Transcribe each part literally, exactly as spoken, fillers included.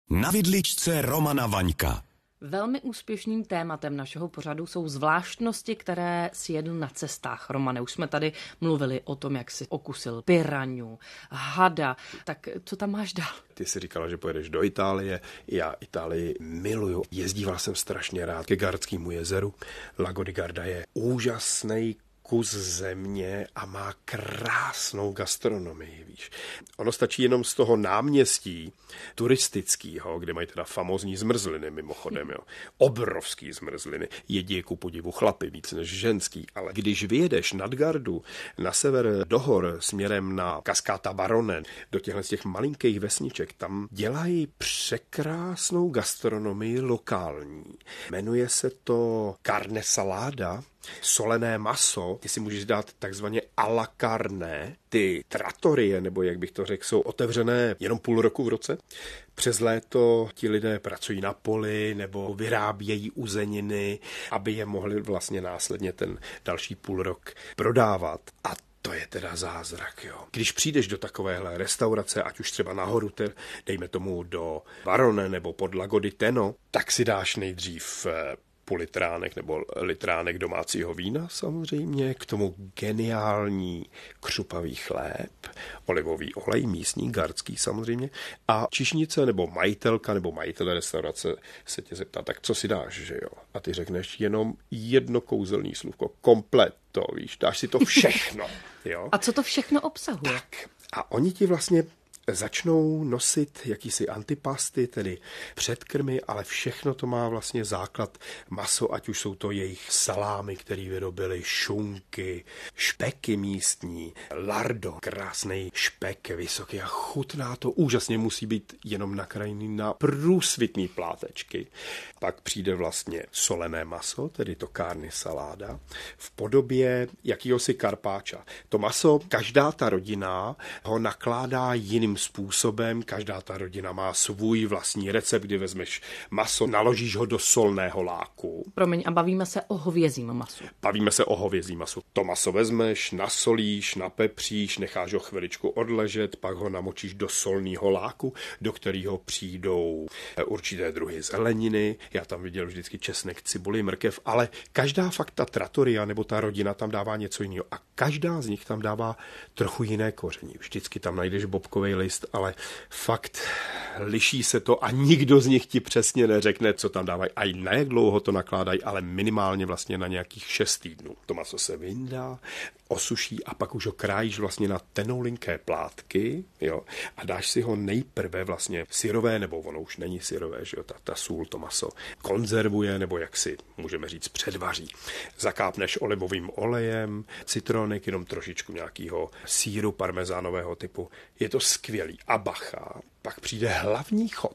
Na vidličce Romana Vaňka. Velmi úspěšným tématem našeho pořadu jsou zvláštnosti, které si jedl na cestách. Romane, už jsme tady mluvili o tom, jak si okusil piraňu, hada. Tak co tam máš dál? Ty jsi říkala, že pojedeš do Itálie. Já Itálii miluju. Jezdíval jsem strašně rád ke Gardskému jezeru. Lago di Garda je úžasný kus země a má krásnou gastronomii, víš. Ono stačí jenom z toho náměstí turistického, kde mají teda famózní zmrzliny mimochodem, jo. Obrovský zmrzliny. Jedí ku podivu chlapy víc než ženský, ale když vyjedeš nad Gardu na sever do hor směrem na Cascata Barone, do těchto těch malinkých vesniček, tam dělají překrásnou gastronomii lokální. Jmenuje se to carne salada, solené maso, ty si můžeš dát takzvaně à la carne. Ty trattorie, nebo jak bych to řekl, jsou otevřené jenom půl roku v roce. Přes léto ti lidé pracují na poli nebo vyrábějí uzeniny, aby je mohli vlastně následně ten další půl rok prodávat. A to je teda zázrak, jo. Když přijdeš do takovéhle restaurace, ať už třeba nahoru, dejme tomu do Varone nebo pod Lago di Teno, tak si dáš nejdřív půl litránek nebo litránek domácího vína samozřejmě, k tomu geniální křupavý chléb, olivový olej, místní, gardský samozřejmě, a číšnice nebo majitelka nebo majitel restaurace se tě zeptá, tak co si dáš, že jo? A ty řekneš jenom jedno kouzelný slůvko, kompleto, víš, dáš si to všechno, jo? A co to všechno obsahuje? Tak, a oni ti vlastně začnou nosit jakýsi antipasty, tedy předkrmy, ale všechno to má vlastně základ maso, ať už jsou to jejich salámy, které vyrobili, šunky, špeky místní, lardo, krásný špek, vysoký a chutná to, úžasně musí být jenom nakrájený na průsvitný plátečky. Pak přijde vlastně solené maso, tedy to carne salada, v podobě jakýhosi karpáča. To maso, každá ta rodina ho nakládá jiným způsobem, každá ta rodina má svůj vlastní recept, kdy vezmeš maso, naložíš ho do solného láku. Promiň, a bavíme se o hovězím masu. Bavíme se o hovězím masu. To maso vezmeš, nasolíš, napepříš, necháš ho chviličku odležet, pak ho namočíš do solného láku, do kterého přijdou určité druhy zeleniny. Já tam viděl vždycky česnek, cibuli, mrkev, ale každá fakt ta trattoria nebo ta rodina tam dává něco jiného a každá z nich tam dává trochu jiné koření. Vždycky tam najdeš bobkový list, ale fakt liší se to a nikdo z nich ti přesně neřekne, co tam dávají a na jak dlouho to nakládají, ale minimálně vlastně na nějakých šest týdnů. To maso se vyndá, osuší a pak už ho krájíš vlastně na tenoulinké plátky, jo, a dáš si ho nejprve vlastně syrové, nebo ono už není syrové, že jo, ta, ta sůl to maso konzervuje, nebo jak si můžeme říct předvaří. Zakápneš olivovým olejem, citronek, jenom trošičku nějakého sýru parmezánového typu. Je to skvělý. A bacha, pak přijde hlavní chod.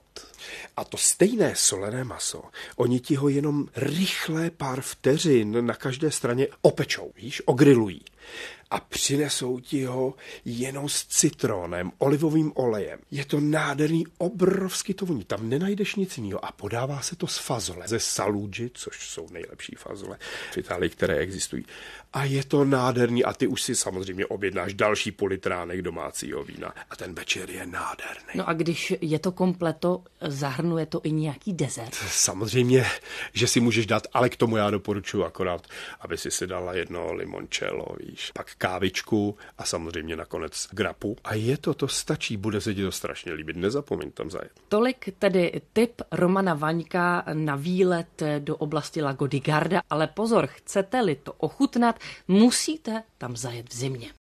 A to stejné solené maso, oni ti ho jenom rychle pár vteřin na každé straně opečou, víš, ogrilují. A přinesou ti ho jenom s citronem, olivovým olejem. Je to nádherný, obrovský to voní. Tam nenajdeš nic jiného. A podává se to z fazole, ze saluggi, což jsou nejlepší fazole v Itálii, které existují. A je to nádherný. A ty už si samozřejmě objednáš další půl litránek domácího vína. A ten večer je nádherný. No a když je to kompleto, zahrnuje to i nějaký dezert? Samozřejmě, že si můžeš dát, ale k tomu já doporučuji akorát, aby si si dala jedno limoncello, víš, pak kávičku a samozřejmě nakonec grapu. A je to, to stačí, bude se ti to strašně líbit, nezapomeň tam zajet. Tolik tedy tip Romana Vaňka na výlet do oblasti Lago di Garda, ale pozor, chcete-li to ochutnat, musíte tam zajet v zimě.